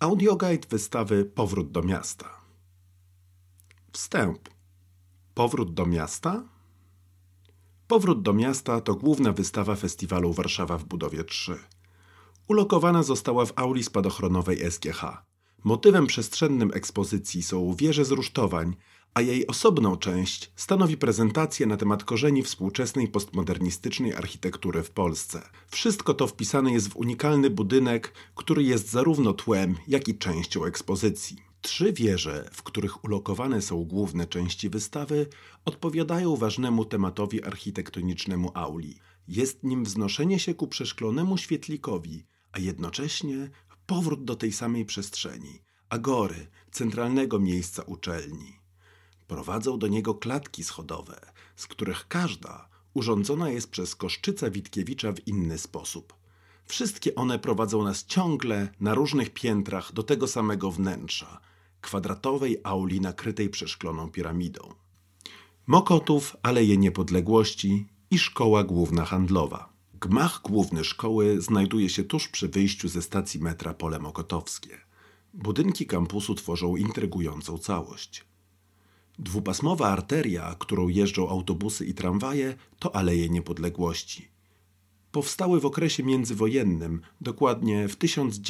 Audioguide wystawy Powrót do miasta. Wstęp. Powrót do miasta? Powrót do miasta to główna wystawa festiwalu Warszawa w budowie 3. Ulokowana została w auli spadochronowej SGH. Motywem przestrzennym ekspozycji są wieże z rusztowań, a jej osobną część stanowi prezentację na temat korzeni współczesnej postmodernistycznej architektury w Polsce. Wszystko to wpisane jest w unikalny budynek, który jest zarówno tłem, jak i częścią ekspozycji. 3 wieże, w których ulokowane są główne części wystawy, odpowiadają ważnemu tematowi architektonicznemu auli. Jest nim wznoszenie się ku przeszklonemu świetlikowi, a jednocześnie powrót do tej samej przestrzeni, agory, centralnego miejsca uczelni. Prowadzą do niego klatki schodowe, z których każda urządzona jest przez Koszczyca Witkiewicza w inny sposób. Wszystkie one prowadzą nas ciągle na różnych piętrach do tego samego wnętrza, kwadratowej auli nakrytej przeszkloną piramidą. Mokotów, Aleje Niepodległości i Szkoła Główna Handlowa. Gmach główny szkoły znajduje się tuż przy wyjściu ze stacji metra Pole Mokotowskie. Budynki kampusu tworzą intrygującą całość. Dwupasmowa arteria, którą jeżdżą autobusy i tramwaje, to Aleje Niepodległości. Powstały w okresie międzywojennym, dokładnie w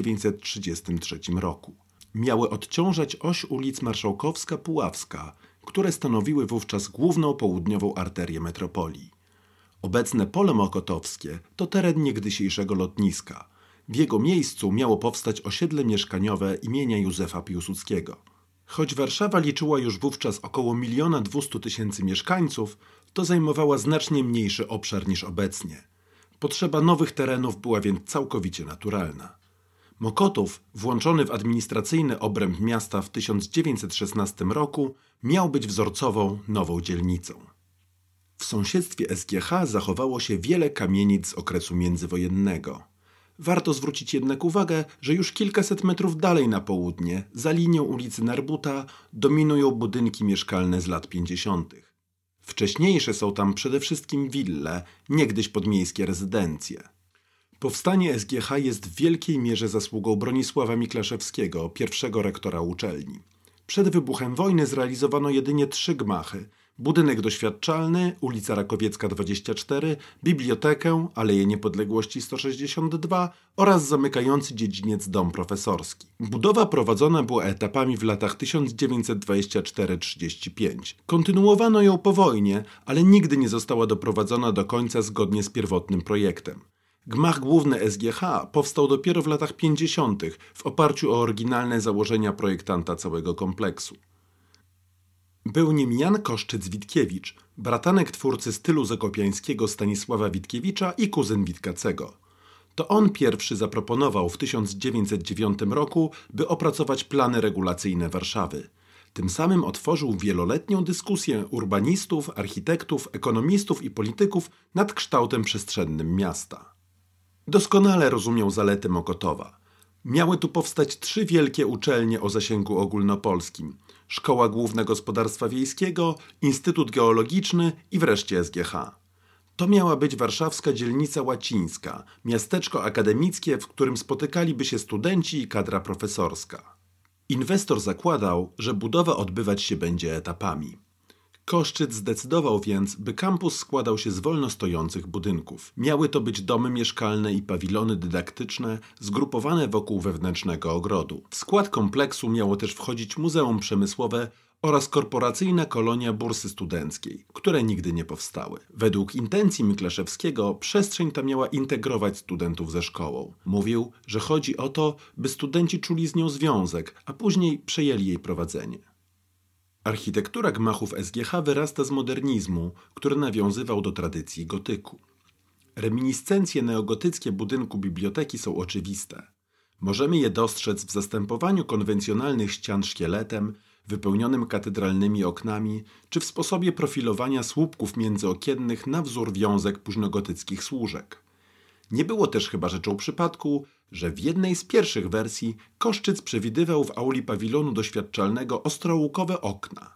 1933 roku. Miały odciążać oś ulic Marszałkowska-Puławska, które stanowiły wówczas główną południową arterię metropolii. Obecne Pole Mokotowskie to teren niegdysiejszego lotniska. W jego miejscu miało powstać osiedle mieszkaniowe imienia Józefa Piłsudskiego. Choć Warszawa liczyła już wówczas około 1 200 000 mieszkańców, to zajmowała znacznie mniejszy obszar niż obecnie. Potrzeba nowych terenów była więc całkowicie naturalna. Mokotów, włączony w administracyjny obręb miasta w 1916 roku, miał być wzorcową nową dzielnicą. W sąsiedztwie SGH zachowało się wiele kamienic z okresu międzywojennego. Warto zwrócić jednak uwagę, że już kilkaset metrów dalej na południe, za linią ulicy Narbuta, dominują budynki mieszkalne z lat 50. Wcześniejsze są tam przede wszystkim wille, niegdyś podmiejskie rezydencje. Powstanie SGH jest w wielkiej mierze zasługą Bronisława Miklaszewskiego, pierwszego rektora uczelni. Przed wybuchem wojny zrealizowano jedynie 3 gmachy: budynek doświadczalny, ulica Rakowiecka 24, bibliotekę, Aleje Niepodległości 162 oraz zamykający dziedziniec dom profesorski. Budowa prowadzona była etapami w latach 1924-35. Kontynuowano ją po wojnie, ale nigdy nie została doprowadzona do końca zgodnie z pierwotnym projektem. Gmach główny SGH powstał dopiero w latach 50. w oparciu o oryginalne założenia projektanta całego kompleksu. Był nim Jan Koszczyc-Witkiewicz, bratanek twórcy stylu zakopiańskiego Stanisława Witkiewicza i kuzyn Witkacego. To on pierwszy zaproponował w 1909 roku, by opracować plany regulacyjne Warszawy. Tym samym otworzył wieloletnią dyskusję urbanistów, architektów, ekonomistów i polityków nad kształtem przestrzennym miasta. Doskonale rozumiał zalety Mokotowa. Miały tu powstać 3 wielkie uczelnie o zasięgu ogólnopolskim: Szkoła Główna Gospodarstwa Wiejskiego, Instytut Geologiczny i wreszcie SGH. To miała być warszawska dzielnica łacińska, miasteczko akademickie, w którym spotykaliby się studenci i kadra profesorska. Inwestor zakładał, że budowa odbywać się będzie etapami. Koszczyc zdecydował więc, by kampus składał się z wolno stojących budynków. Miały to być domy mieszkalne i pawilony dydaktyczne zgrupowane wokół wewnętrznego ogrodu. W skład kompleksu miało też wchodzić muzeum przemysłowe oraz korporacyjna kolonia bursy studenckiej, które nigdy nie powstały. Według intencji Miklaszewskiego przestrzeń ta miała integrować studentów ze szkołą. Mówił, że chodzi o to, by studenci czuli z nią związek, a później przejęli jej prowadzenie. Architektura gmachów SGH wyrasta z modernizmu, który nawiązywał do tradycji gotyku. Reminiscencje neogotyckie budynku biblioteki są oczywiste. Możemy je dostrzec w zastępowaniu konwencjonalnych ścian szkieletem, wypełnionym katedralnymi oknami, czy w sposobie profilowania słupków międzyokiennych na wzór wiązek późnogotyckich służek. Nie było też chyba rzeczą przypadku, że w jednej z pierwszych wersji Koszczyc przewidywał w auli pawilonu doświadczalnego ostrołukowe okna.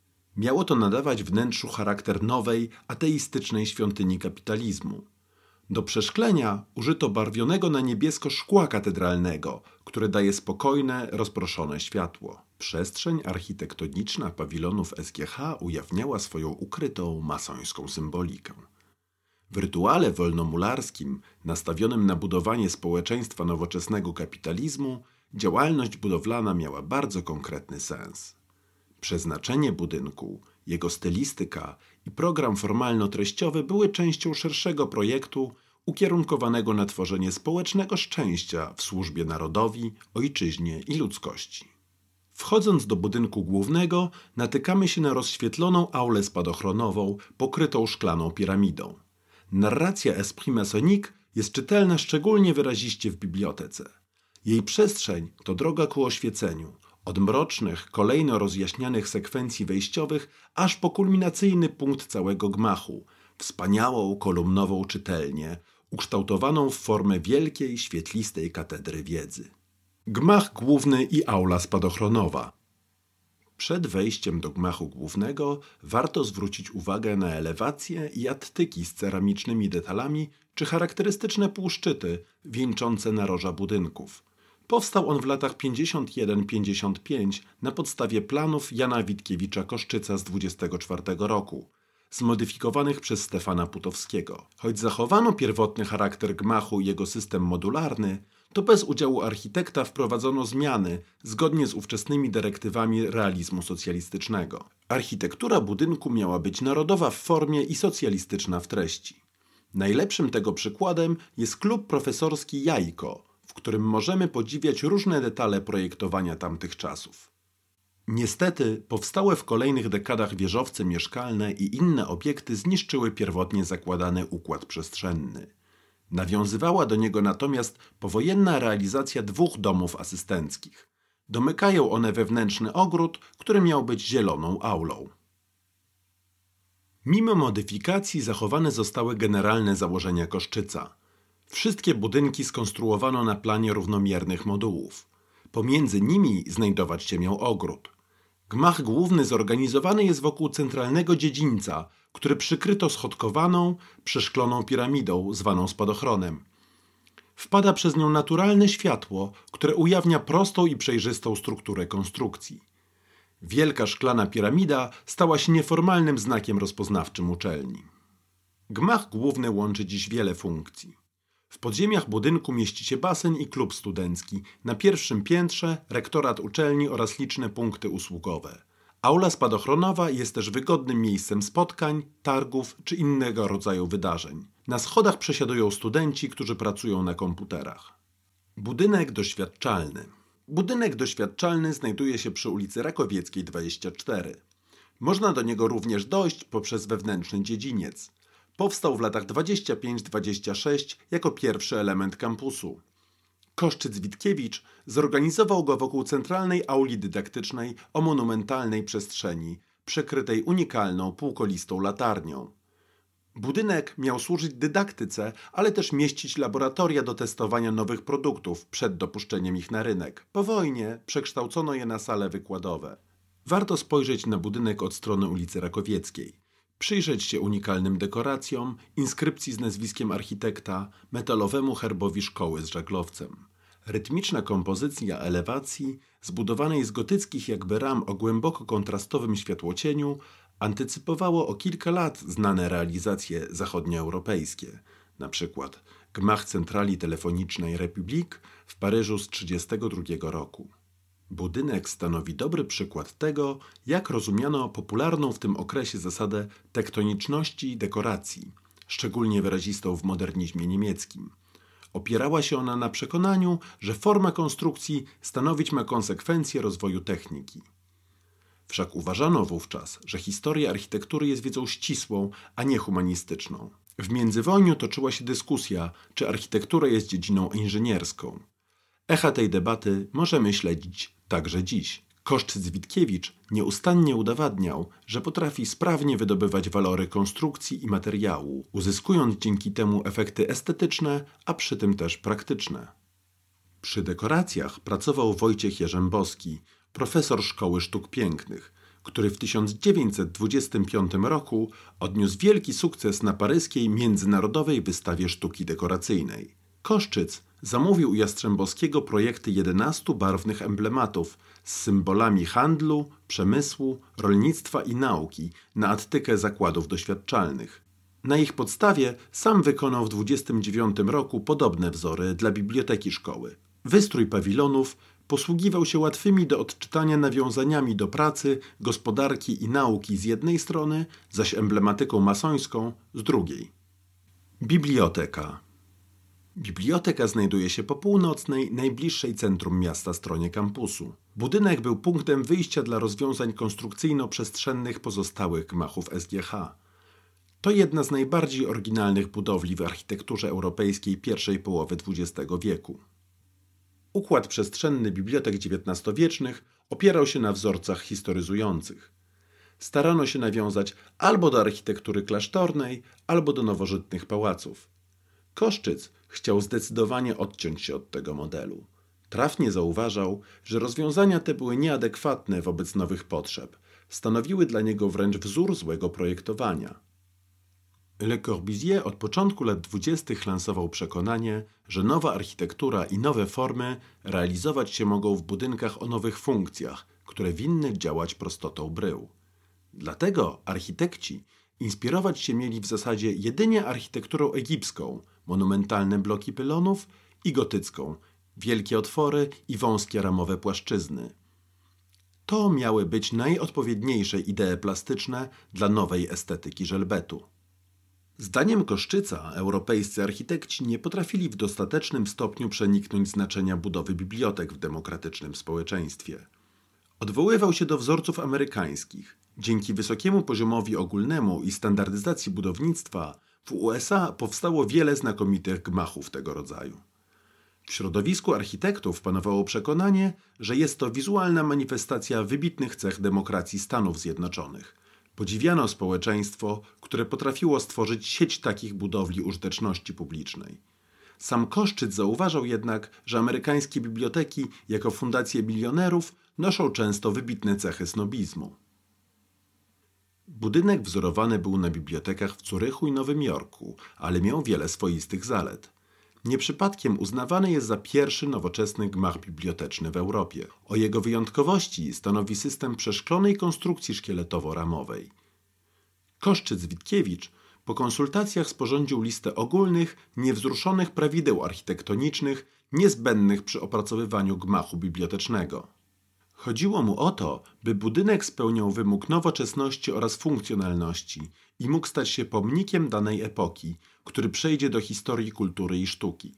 Miało to nadawać wnętrzu charakter nowej, ateistycznej świątyni kapitalizmu. Do przeszklenia użyto barwionego na niebiesko szkła katedralnego, które daje spokojne, rozproszone światło. Przestrzeń architektoniczna pawilonów SGH ujawniała swoją ukrytą masońską symbolikę. W rytuale wolnomularskim, nastawionym na budowanie społeczeństwa nowoczesnego kapitalizmu, działalność budowlana miała bardzo konkretny sens. Przeznaczenie budynku, jego stylistyka i program formalno-treściowy były częścią szerszego projektu ukierunkowanego na tworzenie społecznego szczęścia w służbie narodowi, ojczyźnie i ludzkości. Wchodząc do budynku głównego, natykamy się na rozświetloną aulę spadochronową pokrytą szklaną piramidą. Narracja Esprit Masonique jest czytelna szczególnie wyraziście w bibliotece. Jej przestrzeń to droga ku oświeceniu, od mrocznych, kolejno rozjaśnianych sekwencji wejściowych, aż po kulminacyjny punkt całego gmachu, wspaniałą kolumnową czytelnię, ukształtowaną w formę wielkiej, świetlistej katedry wiedzy. Gmach główny i aula spadochronowa. Przed wejściem do gmachu głównego warto zwrócić uwagę na elewacje i attyki z ceramicznymi detalami czy charakterystyczne półszczyty wieńczące naroża budynków. Powstał on w latach 51-55 na podstawie planów Jana Witkiewicza-Koszczyca z 24 roku, zmodyfikowanych przez Stefana Putowskiego. Choć zachowano pierwotny charakter gmachu i jego system modularny, to bez udziału architekta wprowadzono zmiany zgodnie z ówczesnymi dyrektywami realizmu socjalistycznego. Architektura budynku miała być narodowa w formie i socjalistyczna w treści. Najlepszym tego przykładem jest klub profesorski Jajko, w którym możemy podziwiać różne detale projektowania tamtych czasów. Niestety, powstałe w kolejnych dekadach wieżowce mieszkalne i inne obiekty zniszczyły pierwotnie zakładany układ przestrzenny. Nawiązywała do niego natomiast powojenna realizacja 2 domów asystenckich. Domykają one wewnętrzny ogród, który miał być zieloną aulą. Mimo modyfikacji zachowane zostały generalne założenia Koszczyca. Wszystkie budynki skonstruowano na planie równomiernych modułów. Pomiędzy nimi znajdować się miał ogród. Gmach główny zorganizowany jest wokół centralnego dziedzińca, który przykryto schodkowaną, przeszkloną piramidą zwaną spadochronem. Wpada przez nią naturalne światło, które ujawnia prostą i przejrzystą strukturę konstrukcji. Wielka szklana piramida stała się nieformalnym znakiem rozpoznawczym uczelni. Gmach główny łączy dziś wiele funkcji. W podziemiach budynku mieści się basen i klub studencki, na pierwszym piętrze rektorat uczelni oraz liczne punkty usługowe. Aula spadochronowa jest też wygodnym miejscem spotkań, targów czy innego rodzaju wydarzeń. Na schodach przesiadują studenci, którzy pracują na komputerach. Budynek doświadczalny. Budynek doświadczalny znajduje się przy ulicy Rakowieckiej 24. Można do niego również dojść poprzez wewnętrzny dziedziniec. Powstał w latach 25-26 jako pierwszy element kampusu. Koszczyc-Witkiewicz zorganizował go wokół centralnej auli dydaktycznej o monumentalnej przestrzeni, przykrytej unikalną półkolistą latarnią. Budynek miał służyć dydaktyce, ale też mieścić laboratoria do testowania nowych produktów przed dopuszczeniem ich na rynek. Po wojnie przekształcono je na sale wykładowe. Warto spojrzeć na budynek od strony ulicy Rakowieckiej. Przyjrzeć się unikalnym dekoracjom, inskrypcji z nazwiskiem architekta, metalowemu herbowi szkoły z żaglowcem. Rytmiczna kompozycja elewacji, zbudowanej z gotyckich jakby ram o głęboko kontrastowym światłocieniu, antycypowało o kilka lat znane realizacje zachodnioeuropejskie, np. gmach centrali telefonicznej République w Paryżu z 1932 roku. Budynek stanowi dobry przykład tego, jak rozumiano popularną w tym okresie zasadę tektoniczności dekoracji, szczególnie wyrazistą w modernizmie niemieckim. Opierała się ona na przekonaniu, że forma konstrukcji stanowić ma konsekwencje rozwoju techniki. Wszak uważano wówczas, że historia architektury jest wiedzą ścisłą, a nie humanistyczną. W międzywojniu toczyła się dyskusja, czy architektura jest dziedziną inżynierską. Echa tej debaty możemy śledzić także dziś. Koszczyc-Witkiewicz nieustannie udowadniał, że potrafi sprawnie wydobywać walory konstrukcji i materiału, uzyskując dzięki temu efekty estetyczne, a przy tym też praktyczne. Przy dekoracjach pracował Wojciech Jarzębowski, profesor Szkoły Sztuk Pięknych, który w 1925 roku odniósł wielki sukces na paryskiej Międzynarodowej Wystawie Sztuki Dekoracyjnej. Koszczyc zamówił u Jastrzębowskiego projekty 11 barwnych emblematów z symbolami handlu, przemysłu, rolnictwa i nauki na attykę zakładów doświadczalnych. Na ich podstawie sam wykonał w 1929 roku podobne wzory dla biblioteki szkoły. Wystrój pawilonów posługiwał się łatwymi do odczytania nawiązaniami do pracy, gospodarki i nauki z jednej strony, zaś emblematyką masońską z drugiej. Biblioteka. Biblioteka znajduje się po północnej, najbliższej centrum miasta stronie kampusu. Budynek był punktem wyjścia dla rozwiązań konstrukcyjno-przestrzennych pozostałych gmachów SGH. To jedna z najbardziej oryginalnych budowli w architekturze europejskiej pierwszej połowy XX wieku. Układ przestrzenny bibliotek XIX-wiecznych opierał się na wzorcach historyzujących. Starano się nawiązać albo do architektury klasztornej, albo do nowożytnych pałaców. Koszczyc chciał zdecydowanie odciąć się od tego modelu. Trafnie zauważał, że rozwiązania te były nieadekwatne wobec nowych potrzeb. Stanowiły dla niego wręcz wzór złego projektowania. Le Corbusier od początku lat 20. lansował przekonanie, że nowa architektura i nowe formy realizować się mogą w budynkach o nowych funkcjach, które winny działać prostotą brył. Dlatego architekci inspirować się mieli w zasadzie jedynie architekturą egipską, monumentalne bloki pylonów, i gotycką, wielkie otwory i wąskie ramowe płaszczyzny. To miały być najodpowiedniejsze idee plastyczne dla nowej estetyki żelbetu. Zdaniem Koszczyca europejscy architekci nie potrafili w dostatecznym stopniu przeniknąć znaczenia budowy bibliotek w demokratycznym społeczeństwie. Odwoływał się do wzorców amerykańskich. Dzięki wysokiemu poziomowi ogólnemu i standardyzacji budownictwa w USA powstało wiele znakomitych gmachów tego rodzaju. W środowisku architektów panowało przekonanie, że jest to wizualna manifestacja wybitnych cech demokracji Stanów Zjednoczonych. Podziwiano społeczeństwo, które potrafiło stworzyć sieć takich budowli użyteczności publicznej. Sam Koszczyc zauważał jednak, że amerykańskie biblioteki jako fundacje milionerów noszą często wybitne cechy snobizmu. Budynek wzorowany był na bibliotekach w Zurychu i Nowym Jorku, ale miał wiele swoistych zalet. Nie przypadkiem uznawany jest za pierwszy nowoczesny gmach biblioteczny w Europie. O jego wyjątkowości stanowi system przeszklonej konstrukcji szkieletowo-ramowej. Koszczyc-Witkiewicz po konsultacjach sporządził listę ogólnych, niewzruszonych prawideł architektonicznych niezbędnych przy opracowywaniu gmachu bibliotecznego. Chodziło mu o to, by budynek spełniał wymóg nowoczesności oraz funkcjonalności i mógł stać się pomnikiem danej epoki, który przejdzie do historii kultury i sztuki.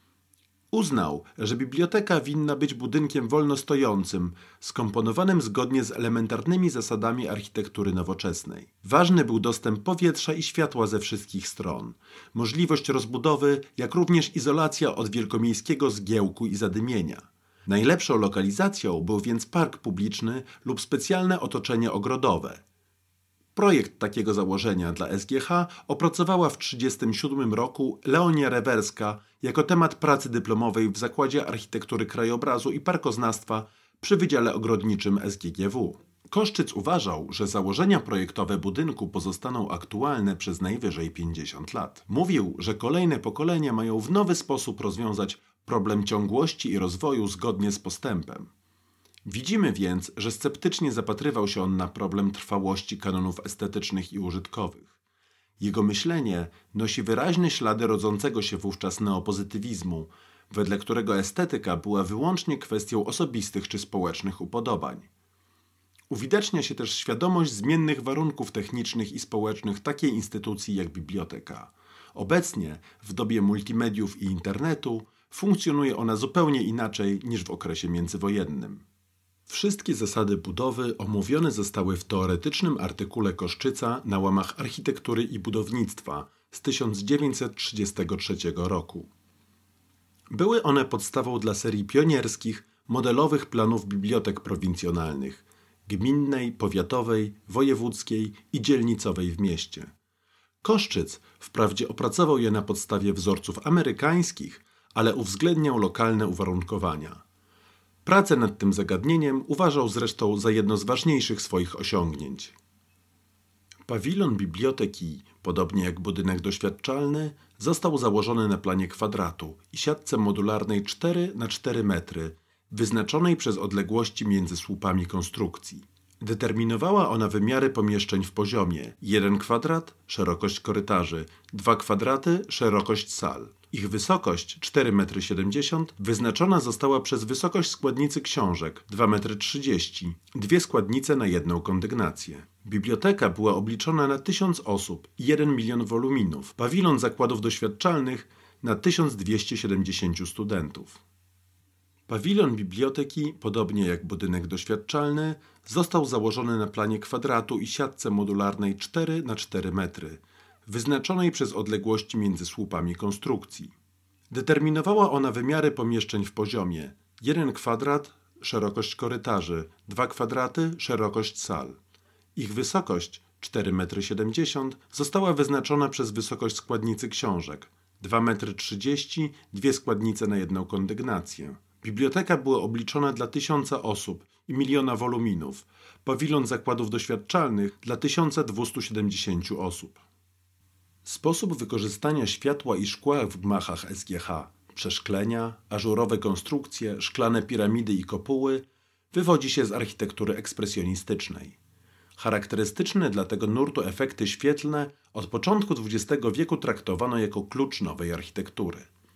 Uznał, że biblioteka winna być budynkiem wolnostojącym, skomponowanym zgodnie z elementarnymi zasadami architektury nowoczesnej. Ważny był dostęp powietrza i światła ze wszystkich stron, możliwość rozbudowy, jak również izolacja od wielkomiejskiego zgiełku i zadymienia. Najlepszą lokalizacją był więc park publiczny lub specjalne otoczenie ogrodowe. Projekt takiego założenia dla SGH opracowała w 1937 roku Leonia Rewerska jako temat pracy dyplomowej w Zakładzie Architektury Krajobrazu i Parkoznawstwa przy Wydziale Ogrodniczym SGGW. Koszczyc uważał, że założenia projektowe budynku pozostaną aktualne przez najwyżej 50 lat. Mówił, że kolejne pokolenia mają w nowy sposób rozwiązać problem ciągłości i rozwoju zgodnie z postępem. Widzimy więc, że sceptycznie zapatrywał się on na problem trwałości kanonów estetycznych i użytkowych. Jego myślenie nosi wyraźne ślady rodzącego się wówczas neopozytywizmu, wedle którego estetyka była wyłącznie kwestią osobistych czy społecznych upodobań. Uwidacznia się też świadomość zmiennych warunków technicznych i społecznych takiej instytucji jak biblioteka. Obecnie, w dobie multimediów i internetu, funkcjonuje ona zupełnie inaczej niż w okresie międzywojennym. Wszystkie zasady budowy omówione zostały w teoretycznym artykule Koszczyca na łamach architektury i budownictwa z 1933 roku. Były one podstawą dla serii pionierskich, modelowych planów bibliotek prowincjonalnych, gminnej, powiatowej, wojewódzkiej i dzielnicowej w mieście. Koszczyc wprawdzie opracował je na podstawie wzorców amerykańskich, ale uwzględniał lokalne uwarunkowania. Pracę nad tym zagadnieniem uważał zresztą za jedno z ważniejszych swoich osiągnięć. Pawilon biblioteki, podobnie jak budynek doświadczalny, został założony na planie kwadratu i siatce modularnej 4 na 4 metry, wyznaczonej przez odległości między słupami konstrukcji. Determinowała ona wymiary pomieszczeń w poziomie: 1 kwadrat – szerokość korytarzy, 2 kwadraty – szerokość sal. Ich wysokość 4,70 m wyznaczona została przez wysokość składnicy książek 2,30 m, dwie składnice na jedną kondygnację. Biblioteka była obliczona na 1000 osób i 1 milion woluminów, pawilon zakładów doświadczalnych na 1270 studentów. Pawilon biblioteki, podobnie jak budynek doświadczalny, został założony na planie kwadratu i siatce modularnej 4 na 4 metry, wyznaczonej przez odległości między słupami konstrukcji. Determinowała ona wymiary pomieszczeń w poziomie: 1 kwadrat – szerokość korytarzy, 2 kwadraty – szerokość sal. Ich wysokość 4,70 m została wyznaczona przez wysokość składnicy książek 2,30 m, dwie składnice na jedną kondygnację. Biblioteka była obliczona dla 1000 osób i miliona woluminów, pawilon zakładów doświadczalnych dla 1270 osób. Sposób wykorzystania światła i szkła w gmachach SGH, przeszklenia, ażurowe konstrukcje, szklane piramidy i kopuły wywodzi się z architektury ekspresjonistycznej. Charakterystyczne dla tego nurtu efekty świetlne od początku XX wieku traktowano jako klucz nowej architektury.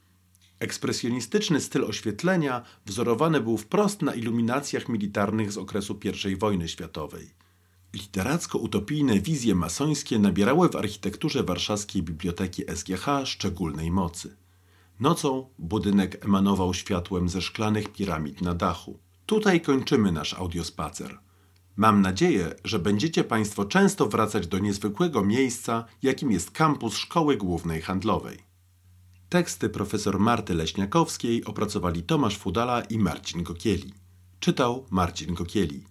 Ekspresjonistyczny styl oświetlenia wzorowany był wprost na iluminacjach militarnych z okresu I wojny światowej. Literacko-utopijne wizje masońskie nabierały w architekturze warszawskiej Biblioteki SGH szczególnej mocy. Nocą budynek emanował światłem ze szklanych piramid na dachu. Tutaj kończymy nasz audiospacer. Mam nadzieję, że będziecie Państwo często wracać do niezwykłego miejsca, jakim jest kampus Szkoły Głównej Handlowej. Teksty profesor Marty Leśniakowskiej opracowali Tomasz Fudala i Marcin Gokieli. Czytał Marcin Gokieli.